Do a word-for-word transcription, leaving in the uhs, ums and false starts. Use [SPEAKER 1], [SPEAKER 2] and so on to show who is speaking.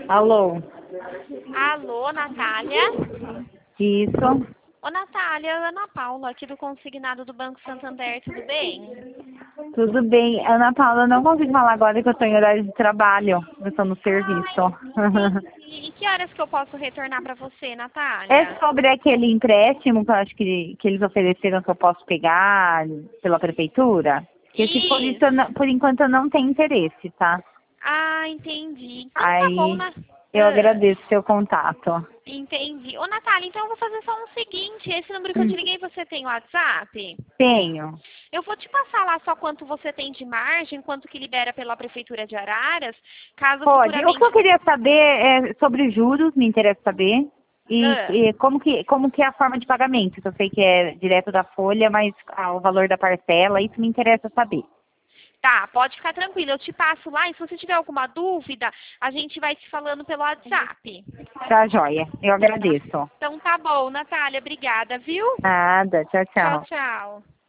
[SPEAKER 1] Alô?
[SPEAKER 2] Alô, Natália?
[SPEAKER 1] Isso.
[SPEAKER 2] Ô, Natália, Ana Paula, aqui do Consignado do Banco Santander, tudo bem?
[SPEAKER 1] Tudo bem. Ana Paula, eu não consigo falar agora que eu estou em horário de trabalho. Eu estou no serviço.
[SPEAKER 2] E que horas que eu posso retornar para você, Natália?
[SPEAKER 1] É sobre aquele empréstimo que eu acho que, que eles ofereceram que eu posso pegar pela prefeitura? Porque se por isso, eu não- por enquanto eu não tenho interesse, tá?
[SPEAKER 2] Ah, entendi. Então tá bom,
[SPEAKER 1] Aí
[SPEAKER 2] né?
[SPEAKER 1] eu agradeço o seu contato.
[SPEAKER 2] Entendi. Ô, Natália, então eu vou fazer só o seguinte. Esse número que eu
[SPEAKER 1] Hum,
[SPEAKER 2] te liguei, você tem WhatsApp?
[SPEAKER 1] Tenho.
[SPEAKER 2] Eu vou te passar lá só quanto você tem de margem, quanto que libera pela Prefeitura de Araras, caso
[SPEAKER 1] Pode. O que
[SPEAKER 2] futuramente...
[SPEAKER 1] eu queria saber é sobre juros, me interessa saber. E,
[SPEAKER 2] Ah,
[SPEAKER 1] e como, que, como que é a forma de pagamento? Que eu sei que é direto da folha, mas ah, o valor da parcela, isso me interessa saber.
[SPEAKER 2] tá, pode ficar tranquilo. Eu te passo lá e se você tiver alguma dúvida, a gente vai te falando pelo WhatsApp.
[SPEAKER 1] Tá, joia. Eu agradeço.
[SPEAKER 2] Então tá bom, Natália. Obrigada, viu?
[SPEAKER 1] Nada. Tchau,
[SPEAKER 2] Tchau,
[SPEAKER 1] tchau.
[SPEAKER 2] tchau.